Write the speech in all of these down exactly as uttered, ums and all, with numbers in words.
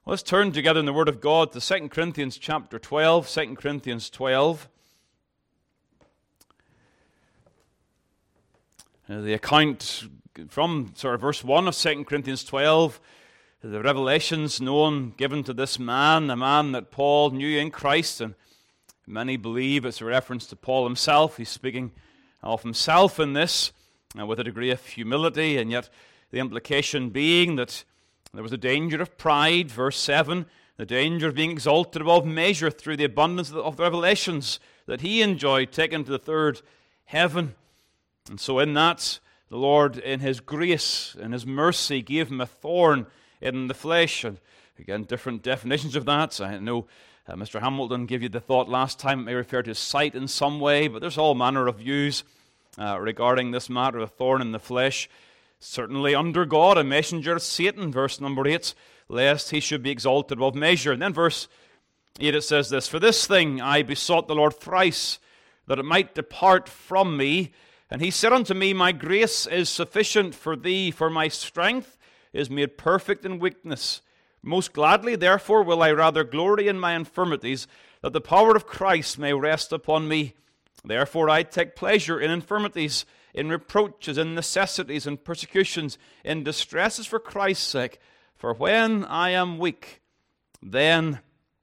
Let's turn together in the Word of God to Second Corinthians chapter twelve, Second Corinthians twelve. Uh, the account from sort of verse one of Second Corinthians twelve, the revelations known, given to this man, a man that Paul knew in Christ, and many believe it's a reference to Paul himself. He's speaking of himself in this uh, with a degree of humility, and yet the implication being that there was a danger of pride, verse seven, the danger of being exalted above measure through the abundance of the, of the revelations that he enjoyed, taken to the third heaven. And so in that, the Lord, in His grace and His mercy, gave him a thorn in the flesh. And again, different definitions of that. I know uh, Mister Hamilton gave you the thought last time, it may refer to sight in some way, but there's all manner of views uh, regarding this matter of a thorn in the flesh. Certainly under God, a messenger of Satan, verse number eight, lest he should be exalted above measure. And then verse eight it says this, For this thing I besought the Lord thrice, that it might depart from me. And he said unto me, My grace is sufficient for thee, for my strength is made perfect in weakness. Most gladly, therefore, will I rather glory in my infirmities, that the power of Christ may rest upon me. Therefore I take pleasure in infirmities, in reproaches, in necessities, in persecutions, in distresses for Christ's sake. For when I am weak, then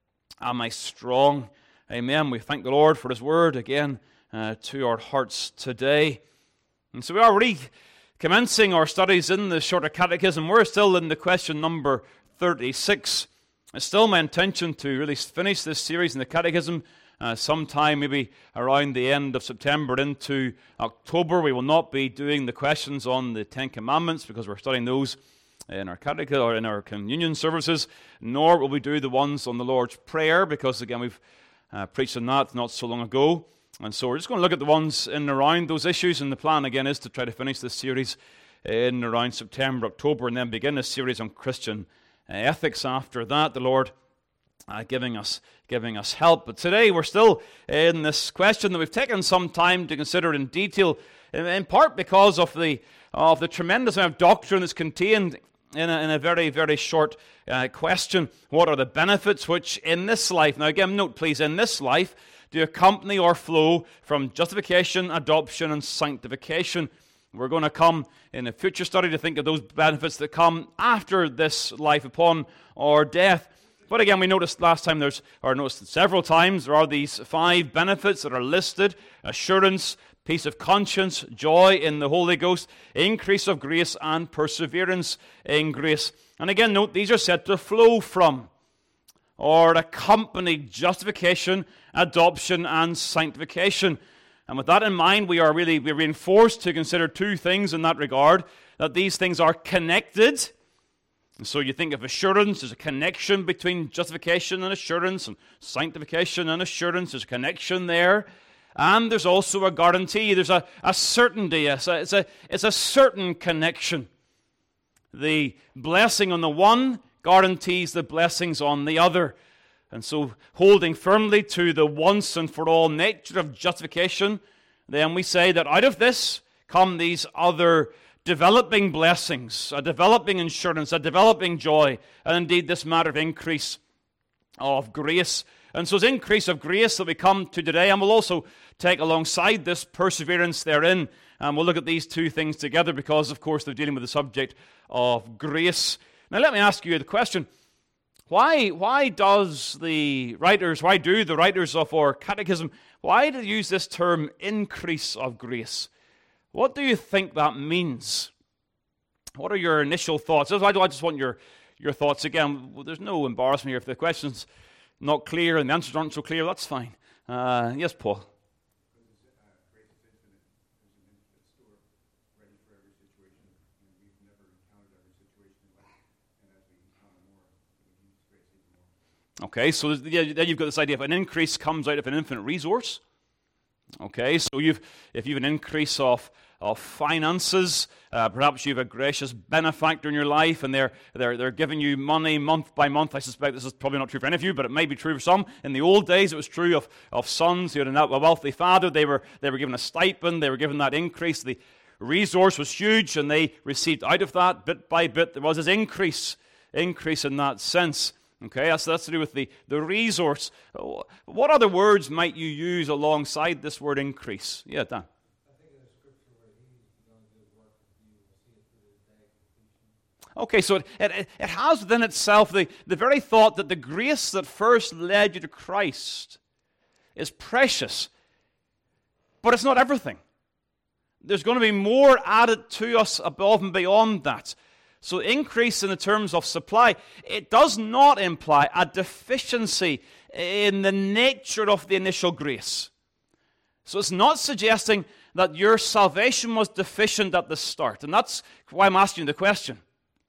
am I strong. Amen. We thank the Lord for His word again uh, to our hearts today. And so we are recommencing our studies in the Shorter Catechism. We're still in the question number thirty-six. It's still my intention to really finish this series in the Catechism Uh, sometime maybe around the end of September into October. We will not be doing the questions on the Ten Commandments because we're studying those in our catechism or in our communion services, nor will we do the ones on the Lord's Prayer because, again, we've uh, preached on that not so long ago. And so we're just going to look at the ones in and around those issues, and the plan, again, is to try to finish this series in around September, October, and then begin a series on Christian uh, ethics after that. The Lord Uh, giving us giving us help. But today we're still in this question that we've taken some time to consider in detail, in, in part because of the of the tremendous amount of doctrine that's contained in a, in a very, very short uh, question. What are the benefits which in this life, now again note please, in this life, do accompany or flow from justification, adoption, and sanctification? We're going to come in a future study to think of those benefits that come after this life upon our death. But again, we noticed last time, there's, or noticed several times, there are these five benefits that are listed: assurance, peace of conscience, joy in the Holy Ghost, increase of grace, and perseverance in grace. And again, note, these are said to flow from or accompany justification, adoption, and sanctification. And with that in mind, we are really we're reinforced to consider two things in that regard, that these things are connected. And so you think of assurance, there's a connection between justification and assurance, and sanctification and assurance, there's a connection there. And there's also a guarantee, there's a, a certainty, it's a, it's, a, it's a certain connection. The blessing on the one guarantees the blessings on the other. And so holding firmly to the once and for all nature of justification, then we say that out of this come these other developing blessings, a developing assurance, a developing joy, and indeed this matter of increase of grace. And so it's increase of grace that we come to today, and we'll also take alongside this perseverance therein, and we'll look at these two things together because, of course, they're dealing with the subject of grace. Now let me ask you the question, why, why does the writers, why do the writers of our catechism, why do they use this term increase of grace? What do you think that means? What are your initial thoughts? I just want your, your thoughts. Again, well, there's no embarrassment here. If the question's not clear and the answers aren't so clear, that's fine. Uh, yes, Paul? Okay, so yeah, then you've got this idea of an increase comes out of an infinite resource. Okay, so you've if you've an increase of of finances, uh, perhaps you have a gracious benefactor in your life, and they're they're they're giving you money month by month. I suspect this is probably not true for any of you, but it may be true for some. In the old days, it was true of of sons who had a wealthy father. They were they were given a stipend. They were given that increase. The resource was huge, and they received out of that bit by bit. There was this increase increase in that sense. Okay, that's, that's to do with the, the resource. What other words might you use alongside this word increase? Yeah, Dan. Okay, so it, it, it has within itself the, the very thought that the grace that first led you to Christ is precious, but it's not everything. There's going to be more added to us above and beyond that. So increase in the terms of supply, it does not imply a deficiency in the nature of the initial grace. So it's not suggesting that your salvation was deficient at the start. And that's why I'm asking you the question.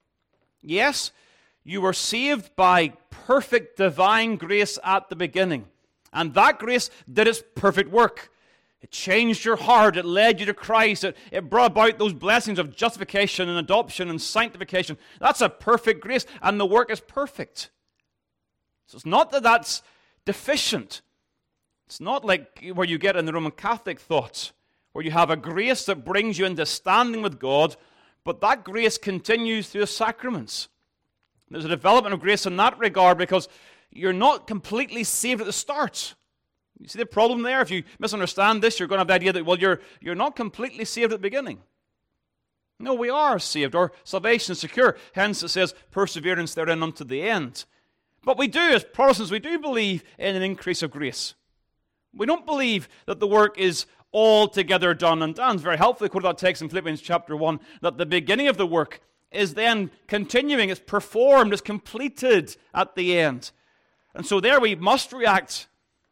Yes, you were saved by perfect divine grace at the beginning. And that grace did its perfect work. It changed your heart. It led you to Christ. It, it brought about those blessings of justification and adoption and sanctification. That's a perfect grace, and the work is perfect. So it's not that that's deficient. It's not like where you get in the Roman Catholic thought, where you have a grace that brings you into standing with God, but that grace continues through the sacraments. There's a development of grace in that regard because you're not completely saved at the start. You see the problem there? If you misunderstand this, you're going to have the idea that, well, you're, you're not completely saved at the beginning. No, we are saved. Our salvation is secure. Hence it says, perseverance therein unto the end. But we do, as Protestants, we do believe in an increase of grace. We don't believe that the work is altogether done. And Dan's very helpfully quoted that text in Philippians chapter one, that the beginning of the work is then continuing, it's performed, it's completed at the end. And so there we must react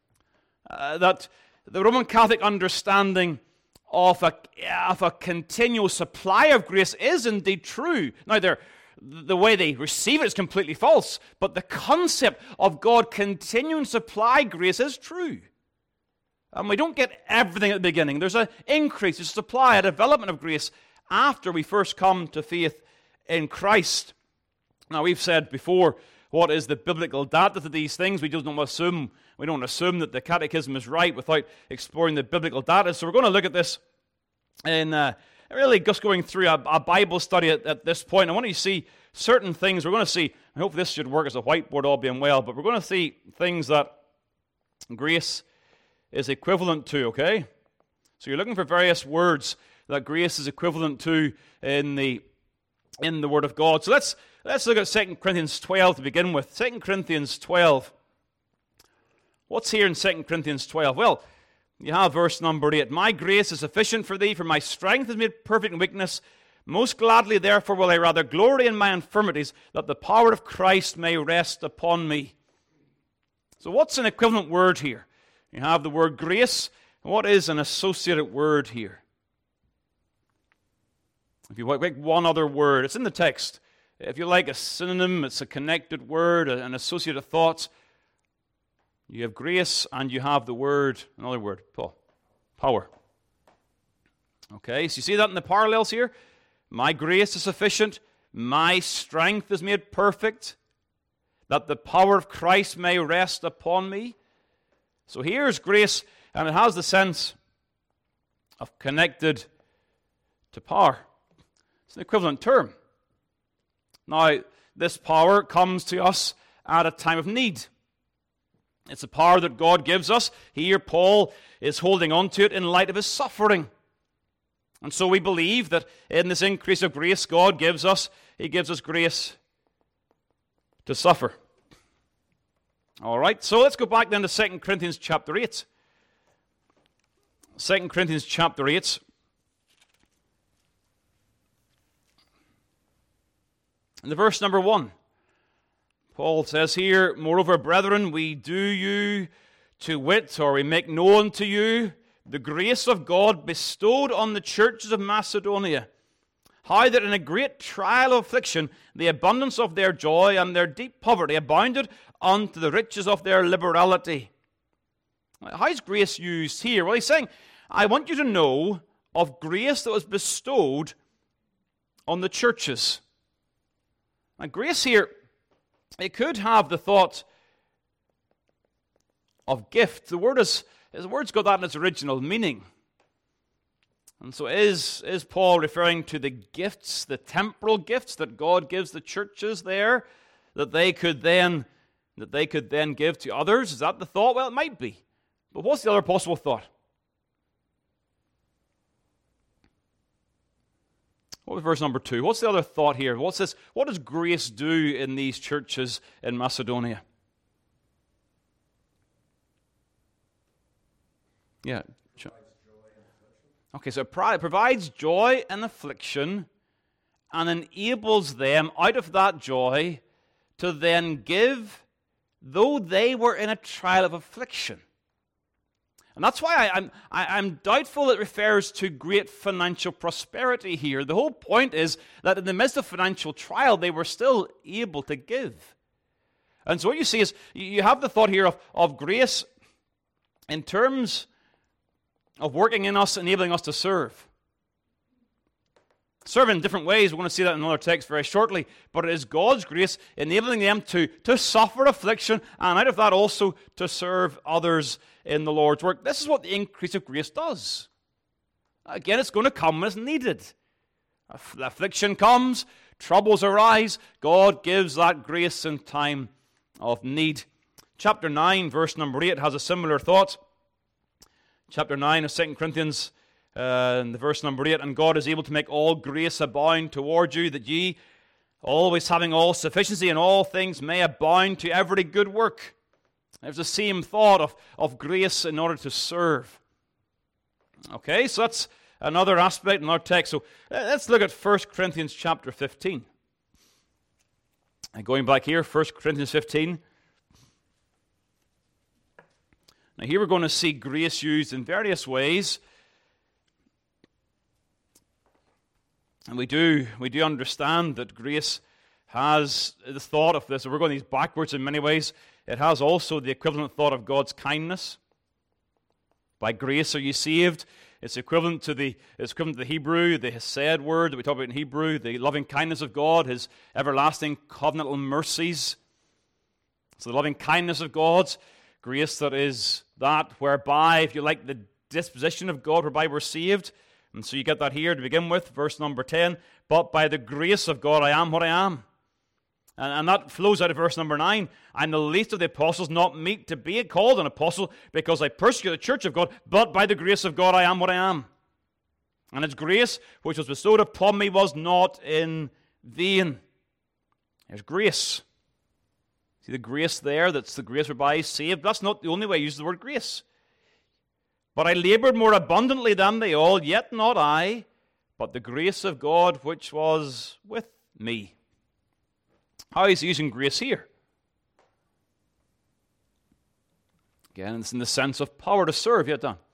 Uh, that the Roman Catholic understanding of a, of a continual supply of grace is indeed true. Now, the way they receive it is completely false, but the concept of God continuing to supply grace is true. And we don't get everything at the beginning. There's an increase, a supply, a development of grace after we first come to faith in Christ. Now, we've said before, what is the biblical data to these things? We just don't assume We don't assume that the catechism is right without exploring the biblical data. So we're going to look at this in uh, really just going through a, a Bible study at, at this point. I want you to see certain things. We're going to see, I hope this should work as a whiteboard, all being well, but we're going to see things that grace is equivalent to, okay? So you're looking for various words that grace is equivalent to in the in the Word of God. So let's let's look at Second Corinthians twelve to begin with. Second Corinthians twelve. What's here in Second Corinthians twelve? Well, you have verse number eight. My grace is sufficient for thee, for my strength is made perfect in weakness. Most gladly, therefore, will I rather glory in my infirmities, that the power of Christ may rest upon me. So what's an equivalent word here? You have the word grace. What is an associated word here? If you like one other word, it's in the text. If you like a synonym, it's a connected word, an associated thought. You have grace and you have the word, another word, Paul, power. Okay, so you see that in the parallels here? My grace is sufficient, my strength is made perfect, that the power of Christ may rest upon me. So here's grace, and it has the sense of connected to power. It's an equivalent term. Now, this power comes to us at a time of need. It's a power that God gives us. Here, Paul is holding on to it in light of his suffering. And so we believe that in this increase of grace God gives us, he gives us grace to suffer. All right, so let's go back then to Second Corinthians chapter eight. Second Corinthians chapter eight. And the verse number one. Paul says here, moreover, brethren, we do you to wit, or we make known to you, the grace of God bestowed on the churches of Macedonia, how that in a great trial of affliction, the abundance of their joy and their deep poverty abounded unto the riches of their liberality. How is grace used here? Well, he's saying, I want you to know of grace that was bestowed on the churches. Now, grace here, it could have the thought of gift. The word is, the word's got that in its original meaning. And so is, is Paul referring to the gifts, the temporal gifts that God gives the churches there, that they could then that they could then give to others. Is that the thought? Well, it might be. But what's the other possible thought? What was verse number two? What's the other thought here? What's this? What does grace do in these churches in Macedonia? Yeah. Okay, so it provides joy in affliction and enables them out of that joy to then give, though they were in a trial of affliction. And that's why I, I'm, I, I'm doubtful it refers to great financial prosperity here. The whole point is that in the midst of financial trial, they were still able to give. And so what you see is, you have the thought here of, of grace in terms of working in us, enabling us to serve. Serve in different ways. We're going to see that in another text very shortly. But it is God's grace enabling them to, to suffer affliction, and out of that also to serve others in the Lord's work. This is what the increase of grace does. Again, it's going to come when it's needed. Affliction comes, troubles arise. God gives that grace in time of need. Chapter nine, verse number eight, has a similar thought. Chapter nine of Second Corinthians, uh, in the verse number eight, and God is able to make all grace abound toward you, that ye, always having all sufficiency in all things, may abound to every good work. There's the same thought of, of grace in order to serve. Okay, so that's another aspect in our text. So uh, let's look at First Corinthians chapter fifteen. And going back here, First Corinthians fifteen. Now here we're going to see grace used in various ways. And we do, we do understand that grace has the thought of this. We're going these backwards in many ways. It has also the equivalent thought of God's kindness. By grace are you saved. It's equivalent to the it's equivalent to the Hebrew, the Hesed word that we talk about in Hebrew, the loving kindness of God, His everlasting covenantal mercies. So the loving kindness of God, grace that is that whereby, if you like, the disposition of God whereby we're saved. And so you get that here to begin with, verse number ten. But by the grace of God I am what I am. And, and that flows out of verse number nine. I'm the least of the apostles, not meet to be called an apostle, because I persecute the church of God, but by the grace of God I am what I am. And His grace, which was bestowed upon me, was not in vain. There's grace. See the grace there, that's the grace whereby He's saved. That's not the only way He uses the word grace. But I labored more abundantly than they all, yet not I, but the grace of God which was with me. How is He using grace here? Again, it's in the sense of power to serve. Yet done.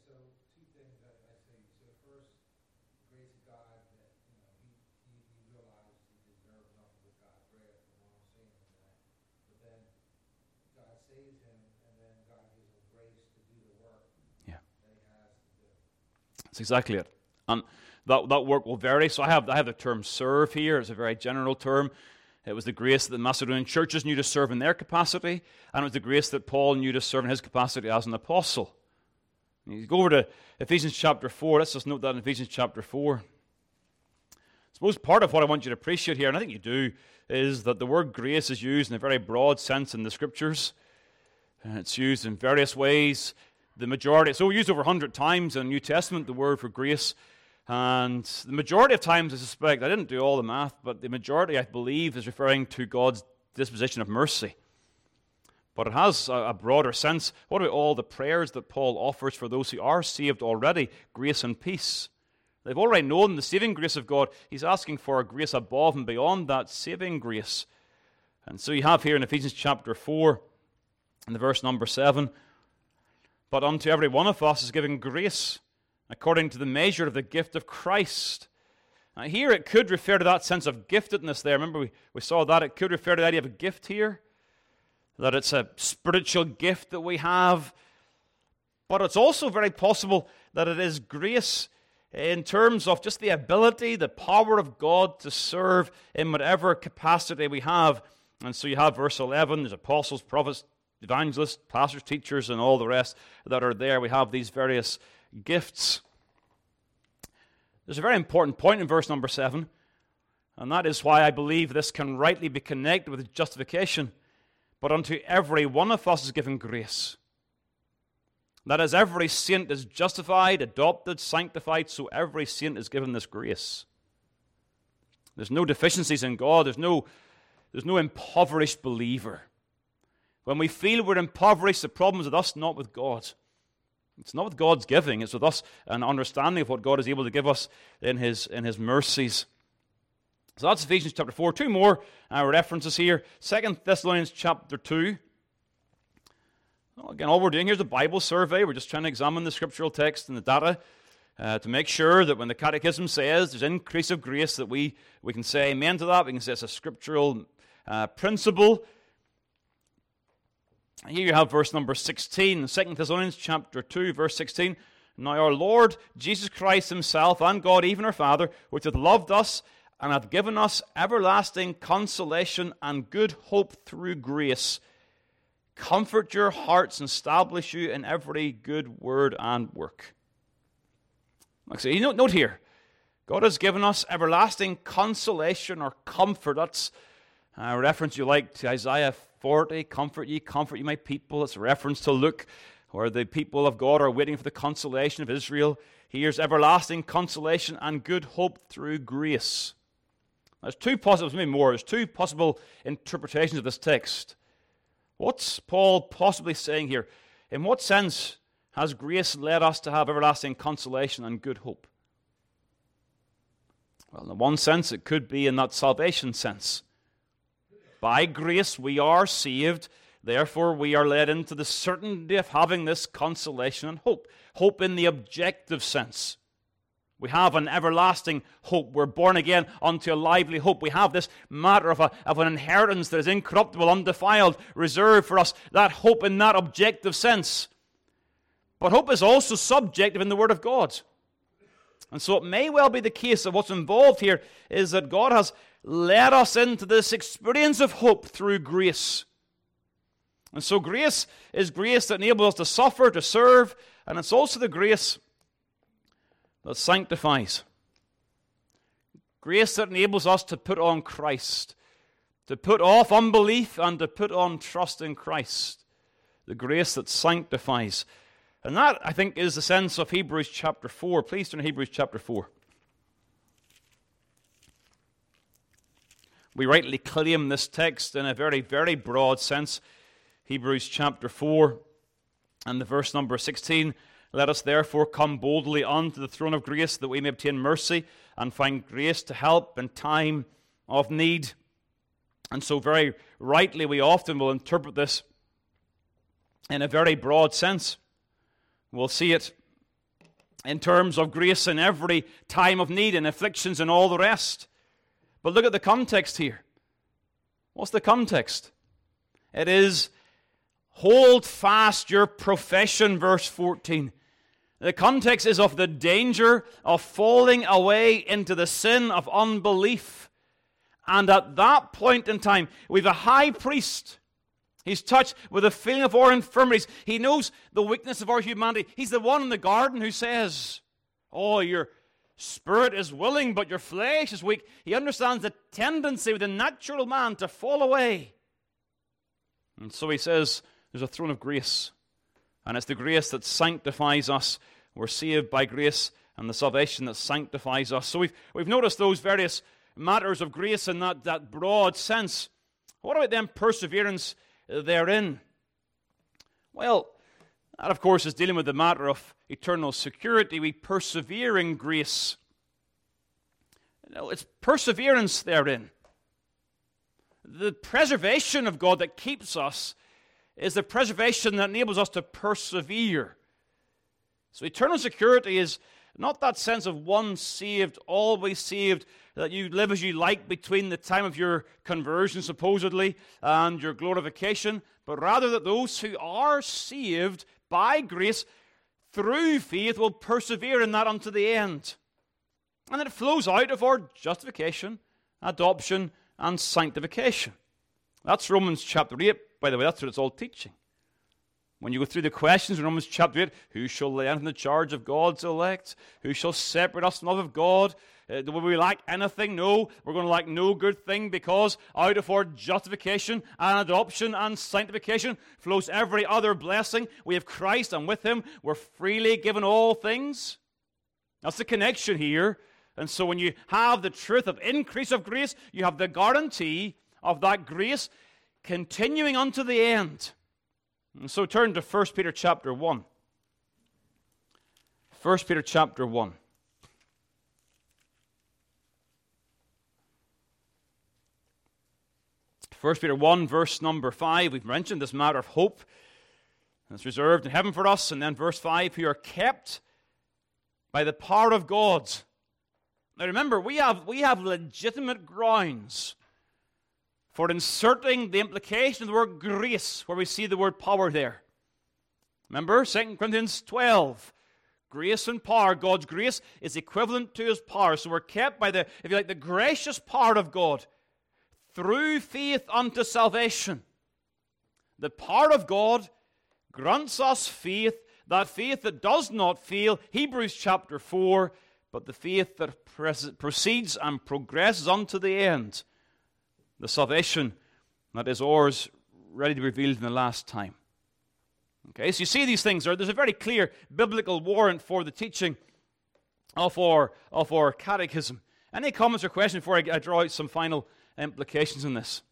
That's exactly it. And that, that work will vary. So I have, I have the term serve here. It's a very general term. It was the grace that the Macedonian churches knew to serve in their capacity, and it was the grace that Paul knew to serve in his capacity as an apostle. You go over to Ephesians chapter four. Let's just note that in Ephesians chapter four. I suppose part of what I want you to appreciate here, and I think you do, is that the word grace is used in a very broad sense in the Scriptures. And it's used in various ways. The majority, so we used over one hundred times in the New Testament, the word for grace. And the majority of times, I suspect, I didn't do all the math, but the majority, I believe, is referring to God's disposition of mercy. But it has a, a broader sense. What about all the prayers that Paul offers for those who are saved already? Grace and peace. They've already known the saving grace of God. He's asking for a grace above and beyond that saving grace. And so you have here in Ephesians chapter four, in the verse number seven, but unto every one of us is given grace according to the measure of the gift of Christ. Now here it could refer to that sense of giftedness there. Remember we, we saw that. It could refer to the idea of a gift here, that it's a spiritual gift that we have. But it's also very possible that it is grace in terms of just the ability, the power of God to serve in whatever capacity we have. And so you have verse eleven, there's apostles, prophets, evangelists, pastors, teachers, and all the rest that are there. We have these various gifts. There's a very important point in verse number seven, and that is why I believe this can rightly be connected with justification, but unto every one of us is given grace. That is, every saint is justified, adopted, sanctified, so every saint is given this grace. There's no deficiencies in God. There's no, there's no impoverished believer. When we feel we're impoverished, the problem is with us, not with God. It's not with God's giving. It's with us an understanding of what God is able to give us in His, in His mercies. So that's Ephesians chapter four. Two more uh, references here. Second Thessalonians chapter two. Well, again, all we're doing here is a Bible survey. We're just trying to examine the scriptural text and the data uh, to make sure that when the Catechism says there's increase of grace, that we, we can say amen to that. We can say it's a scriptural uh, principle. Here you have verse number sixteen, Second Thessalonians chapter two, verse sixteen. Now our Lord Jesus Christ Himself and God, even our Father, which hath loved us and hath given us everlasting consolation and good hope through grace, comfort your hearts and establish you in every good word and work. Like I say, note, note here, God has given us everlasting consolation or comfort. That's a reference you like to Isaiah forty, comfort ye, comfort ye my people. It's a reference to Luke, where the people of God are waiting for the consolation of Israel. Here's everlasting consolation and good hope through grace. There's two possible, maybe more, there's two possible interpretations of this text. What's Paul possibly saying here? In what sense has grace led us to have everlasting consolation and good hope? Well, in one sense, it could be in that salvation sense. By grace we are saved, therefore we are led into the certainty of having this consolation and hope. Hope in the objective sense. We have an everlasting hope. We're born again unto a lively hope. We have this matter of, a, of an inheritance that is incorruptible, undefiled, reserved for us. That hope in that objective sense. But hope is also subjective in the Word of God. And so it may well be the case that what's involved here is that God has led us into this experience of hope through grace. And so grace is grace that enables us to suffer, to serve, and it's also the grace that sanctifies. Grace that enables us to put on Christ, to put off unbelief and to put on trust in Christ. The grace that sanctifies. And that, I think, is the sense of Hebrews chapter four. Please turn to Hebrews chapter four. We rightly claim this text in a very, very broad sense. Hebrews chapter four and the verse number sixteen. Let us therefore come boldly unto the throne of grace, that we may obtain mercy and find grace to help in time of need. And so very rightly we often will interpret this in a very broad sense. We'll see it in terms of grace in every time of need and afflictions and all the rest. But look at the context here. What's the context? It is, hold fast your profession, verse fourteen. The context is of the danger of falling away into the sin of unbelief. And at that point in time, we have a high priest. He's touched with a feeling of our infirmities. He knows the weakness of our humanity. He's the one in the garden who says, oh, your spirit is willing, but your flesh is weak. He understands the tendency within natural man to fall away. And so he says, there's a throne of grace. And it's the grace that sanctifies us. We're saved by grace and the salvation that sanctifies us. So we've, we've noticed those various matters of grace in that, that broad sense. What about then perseverance therein? Well, that of course is dealing with the matter of eternal security. We persevere in grace. You know, it's perseverance therein. The preservation of God that keeps us is the preservation that enables us to persevere. So eternal security is not that sense of one saved, always saved, that you live as you like between the time of your conversion, supposedly, and your glorification, but rather that those who are saved by grace through faith will persevere in that unto the end. And it flows out of our justification, adoption, and sanctification. That's Romans chapter eight. By the way, that's what it's all teaching. When you go through the questions in Romans chapter eight, who shall lay anything in the charge of God's elect? Who shall separate us from the love of God? Uh, will we lack anything? No, we're going to lack no good thing, because out of our justification and adoption and sanctification flows every other blessing. We have Christ, and with him we're freely given all things. That's the connection here. And so when you have the truth of increase of grace, you have the guarantee of that grace continuing unto the end. And so turn to First Peter chapter one. First Peter chapter one. First Peter one, verse number five. We've mentioned this matter of hope that's reserved in heaven for us. And then verse five, who are kept by the power of God. Now remember, we have, we have legitimate grounds for inserting the implication of the word grace, where we see the word power there. Remember, Second Corinthians twelve. Grace and power. God's grace is equivalent to his power. So we're kept by the, if you like, the gracious power of God through faith unto salvation. The power of God grants us faith, that faith that does not fail, Hebrews chapter four, but the faith that proceeds and progresses unto the end, the salvation that is ours, ready to be revealed in the last time. Okay, so you see these things. There's a very clear biblical warrant for the teaching of our, of our catechism. Any comments or questions before I, I draw out some final implications in this?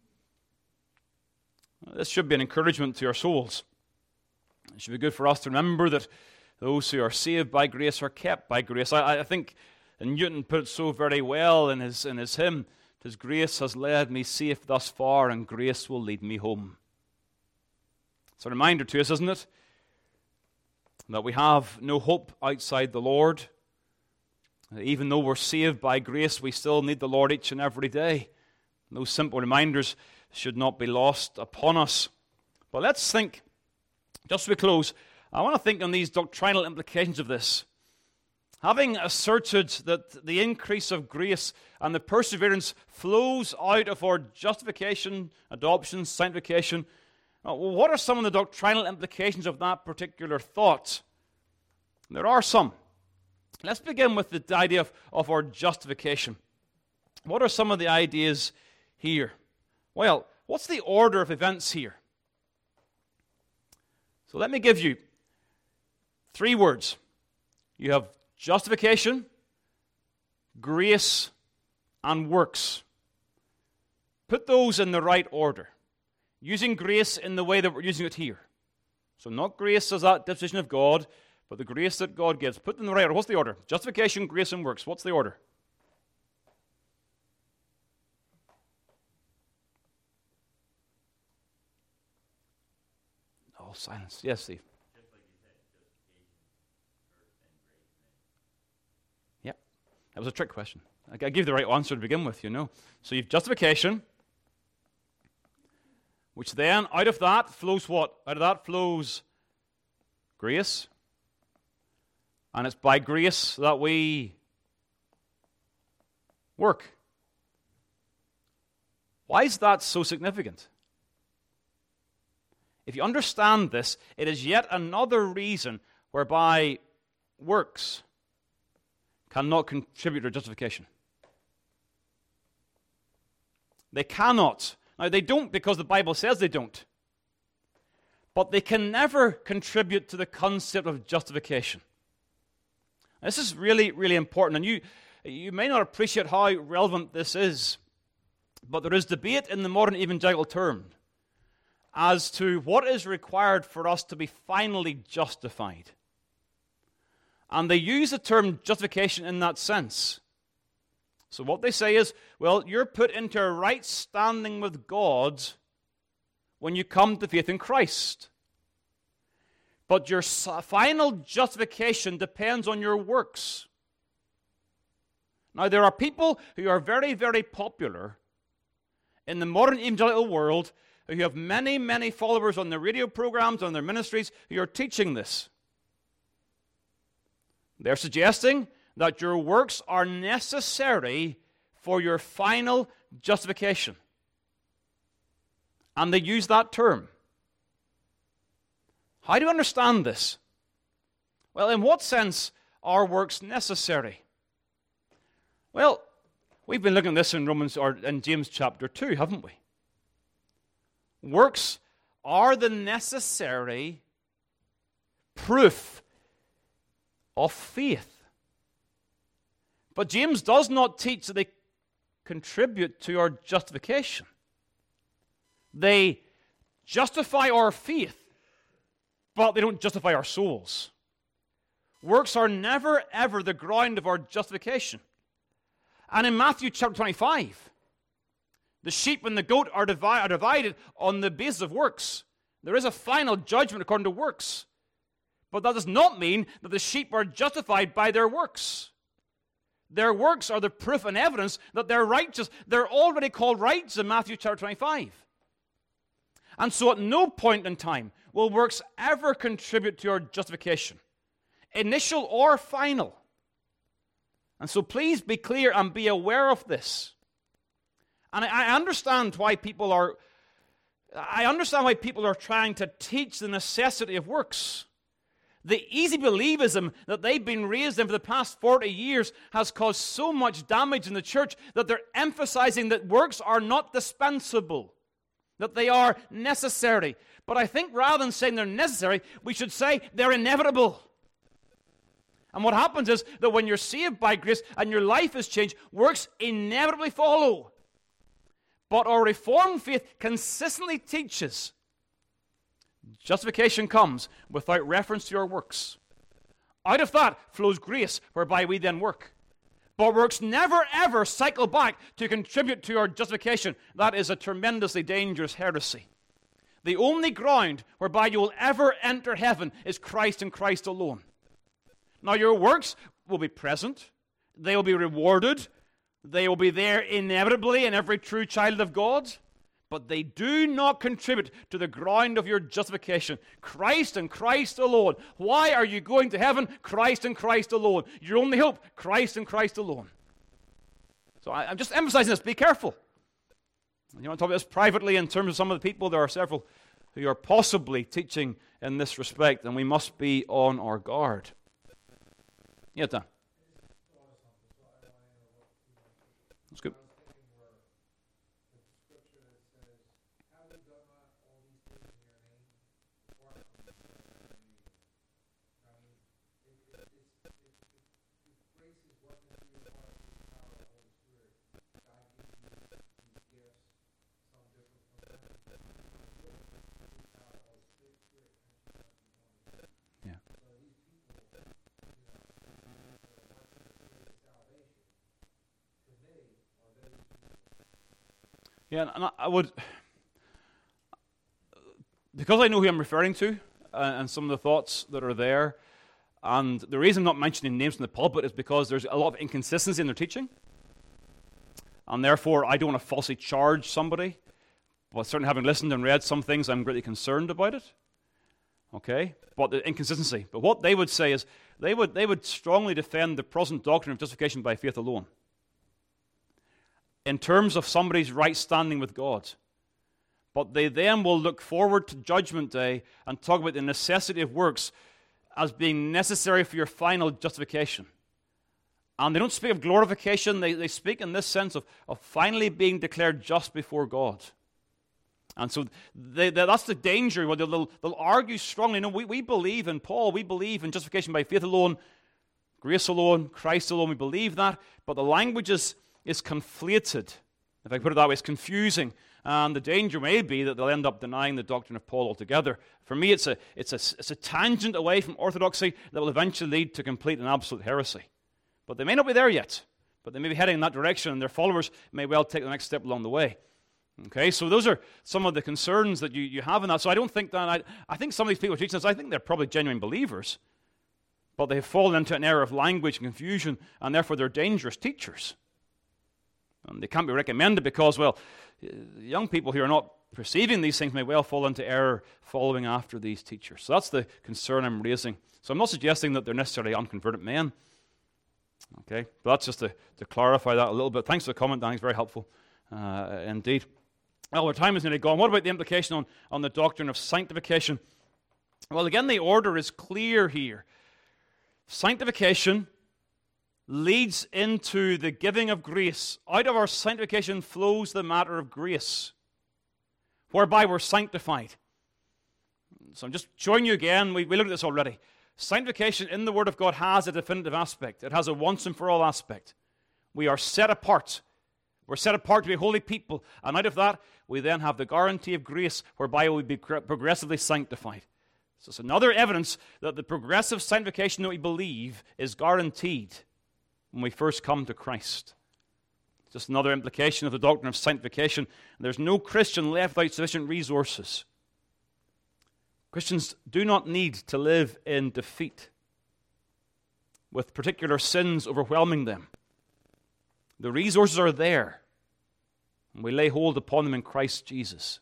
This should be an encouragement to our souls. It should be good for us to remember that those who are saved by grace are kept by grace. I, I think Newton put it so very well in his, in his hymn, "'Tis grace has led me safe thus far, and grace will lead me home." It's a reminder to us, isn't it, that we have no hope outside the Lord. Even though we're saved by grace, we still need the Lord each and every day. Those simple reminders should not be lost upon us. But let's think, just as we close, I want to think on these doctrinal implications of this. Having asserted that the increase of grace and the perseverance flows out of our justification, adoption, sanctification, well, what are some of the doctrinal implications of that particular thought? There are some. Let's begin with the idea of, of our justification. What are some of the ideas here? Well, what's the order of events here? So let me give you three words. You have justification, grace, and works. Put those in the right order, using grace in the way that we're using it here. So not grace as that disposition of God, but the grace that God gives. Put them in the right order. What's the order? Justification, grace, and works. What's the order? Oh, silence. Yes, Steve. Yep. That was a trick question. I gave you the right answer to begin with, you know. So you've justification, which then, out of that flows what? Out of that flows grace. And it's by grace that we work. Why is that so significant? If you understand this, it is yet another reason whereby works cannot contribute to justification. They cannot. Now, they don't because the Bible says they don't. But they can never contribute to the concept of justification. This is really, really important. And you, you may not appreciate how relevant this is, but there is debate in the modern evangelical term as to what is required for us to be finally justified. And they use the term justification in that sense. So what they say is, well, you're put into a right standing with God when you come to faith in Christ. But your final justification depends on your works. Now, there are people who are very, very popular in the modern evangelical world who have many, many followers on their radio programs, on their ministries, who are teaching this. They're suggesting that your works are necessary for your final justification. And they use that term. How do you understand this? Well, in what sense are works necessary? Well, we've been looking at this in Romans or in James chapter two, haven't we? Works are the necessary proof of faith. But James does not teach that they contribute to our justification. They justify our faith, but they don't justify our souls. Works are never, ever the ground of our justification. And in Matthew chapter twenty-five, the sheep and the goat are, divi- are divided on the basis of works. There is a final judgment according to works. But that does not mean that the sheep are justified by their works. Their works are the proof and evidence that they're righteous. They're already called righteous in Matthew chapter twenty-five. And so at no point in time will works ever contribute to our justification, initial or final. And so please be clear and be aware of this. And I understand why people are, I understand why people are trying to teach the necessity of works. The easy believism that they've been raised in for the past forty years has caused so much damage in the church that they're emphasizing that works are not dispensable, that they are necessary. But I think rather than saying they're necessary, we should say they're inevitable. And what happens is that when you're saved by grace and your life is changed, works inevitably follow. But our Reformed faith consistently teaches justification comes without reference to your works. Out of that flows grace, whereby we then work. But works never ever cycle back to contribute to our justification. That is a tremendously dangerous heresy. The only ground whereby you will ever enter heaven is Christ and Christ alone. Now your works will be present. They will be rewarded. They will be there inevitably in every true child of God. But they do not contribute to the ground of your justification. Christ and Christ alone. Why are you going to heaven? Christ and Christ alone. Your only hope, Christ and Christ alone. So I, I'm just emphasizing this. Be careful. You want to talk about this privately in terms of some of the people. There are several who are possibly teaching in this respect, and we must be on our guard. Yeah, Dan. That's good. Yeah, and I would, because I know who I'm referring to uh, and some of the thoughts that are there, and the reason I'm not mentioning names in the pulpit is because there's a lot of inconsistency in their teaching, and therefore I don't want to falsely charge somebody, but certainly having listened and read some things, I'm greatly concerned about it. Okay? But the inconsistency. But what they would say is, they would they would strongly defend the present doctrine of justification by faith alone, in terms of somebody's right standing with God. But they then will look forward to Judgment Day and talk about the necessity of works as being necessary for your final justification. And they don't speak of glorification, they, they speak in this sense of, of finally being declared just before God. And so they, they, that's the danger. Where they'll, they'll argue strongly, no, we, we believe in Paul, we believe in justification by faith alone, grace alone, Christ alone, we believe that, but the language is is conflated. If I put it that way, it's confusing. And the danger may be that they'll end up denying the doctrine of Paul altogether. For me, it's a, it's a, it's a tangent away from orthodoxy that will eventually lead to complete and absolute heresy. But they may not be there yet. But they may be heading in that direction, and their followers may well take the next step along the way. Okay, so those are some of the concerns that you, you have in that. So I don't think that, I, I think some of these people teaching this, I think they're probably genuine believers. But they've fallen into an error of language and confusion, and therefore they're dangerous teachers. And they can't be recommended because, well, young people who are not perceiving these things may well fall into error following after these teachers. So that's the concern I'm raising. So I'm not suggesting that they're necessarily unconverted men. Okay, but that's just to, to clarify that a little bit. Thanks for the comment, Dan. It's very helpful uh, indeed. Well, our time is nearly gone. What about the implication on, on the doctrine of sanctification? Well, again, the order is clear here. Sanctification leads into the giving of grace. Out of our sanctification flows the matter of grace, whereby we're sanctified. So I'm just showing you again, we, we looked at this already. Sanctification in the Word of God has a definitive aspect. It has a once and for all aspect. We are set apart. We're set apart to be holy people. And out of that, we then have the guarantee of grace whereby we'll be progressively sanctified. So it's another evidence that the progressive sanctification that we believe is guaranteed when we first come to Christ. It's just another implication of the doctrine of sanctification. There's no Christian left without sufficient resources. Christians do not need to live in defeat with particular sins overwhelming them. The resources are there, and we lay hold upon them in Christ Jesus.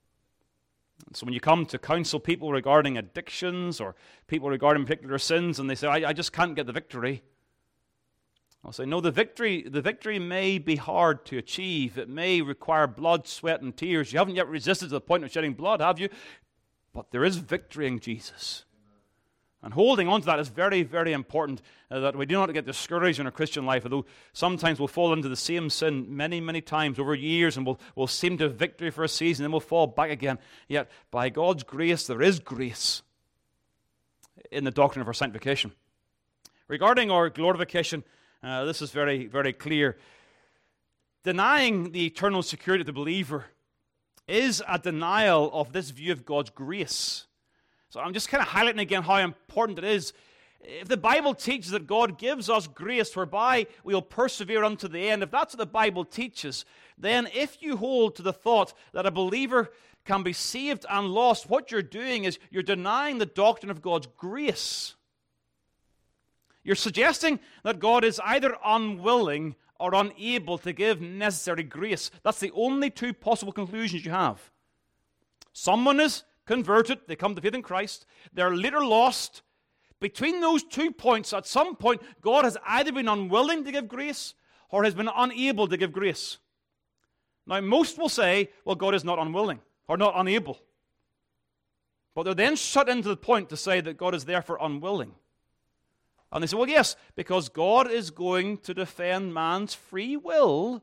And so when you come to counsel people regarding addictions or people regarding particular sins, and they say, I, I just can't get the victory, I'll say, no, the victory, the victory may be hard to achieve. It may require blood, sweat, and tears. You haven't yet resisted to the point of shedding blood, have you? But there is victory in Jesus. And holding on to that is very, very important, uh, that we do not get discouraged in our Christian life, although sometimes we'll fall into the same sin many, many times over years, and we'll, we'll seem to have victory for a season, then we'll fall back again. Yet, by God's grace, there is grace in the doctrine of our sanctification. Regarding our glorification, uh, this is very, very clear. Denying the eternal security of the believer is a denial of this view of God's grace. So I'm just kind of highlighting again how important it is. If the Bible teaches that God gives us grace whereby we will persevere unto the end, if that's what the Bible teaches, then if you hold to the thought that a believer can be saved and lost, what you're doing is you're denying the doctrine of God's grace. You're suggesting that God is either unwilling or unable to give necessary grace. That's the only two possible conclusions you have. Someone is converted, they come to faith in Christ, they're later lost. Between those two points, at some point, God has either been unwilling to give grace or has been unable to give grace. Now, most will say, well, God is not unwilling or not unable. But they're then shut into the point to say that God is therefore unwilling. And they say, well, yes, because God is going to defend man's free will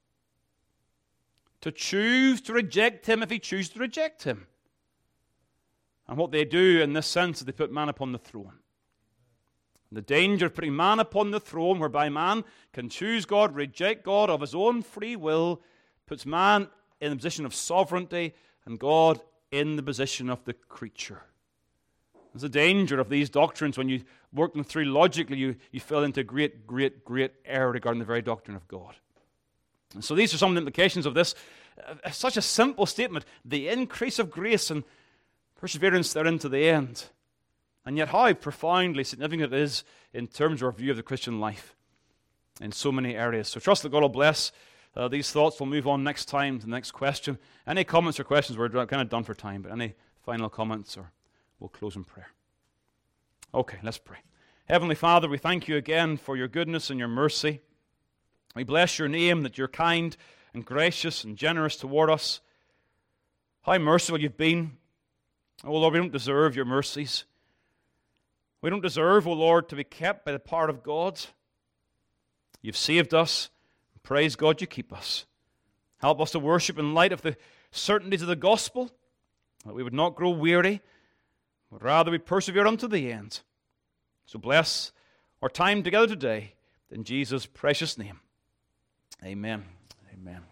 to choose to reject him if he chooses to reject him. And what they do in this sense is they put man upon the throne. The danger of putting man upon the throne, whereby man can choose God, reject God of his own free will, puts man in the position of sovereignty and God in the position of the creature. There's a danger of these doctrines. When you work them through logically, you, you fell into great, great, great error regarding the very doctrine of God. And so these are some of the implications of this. Uh, such a simple statement, the increase of grace and perseverance therein to the end. And yet how profoundly significant it is in terms of our view of the Christian life in so many areas. So trust that God will bless uh, these thoughts. We'll move on next time to the next question. Any comments or questions? We're kind of done for time, but any final comments, or we'll close in prayer. Okay, let's pray. Heavenly Father, we thank you again for your goodness and your mercy. We bless your name that you're kind and gracious and generous toward us. How merciful you've been. Oh Lord, we don't deserve your mercies. We don't deserve, oh Lord, to be kept by the power of God. You've saved us. Praise God, you keep us. Help us to worship in light of the certainties of the gospel, that we would not grow weary, but rather we persevere unto the end. So bless our time together today in Jesus' precious name. Amen. Amen.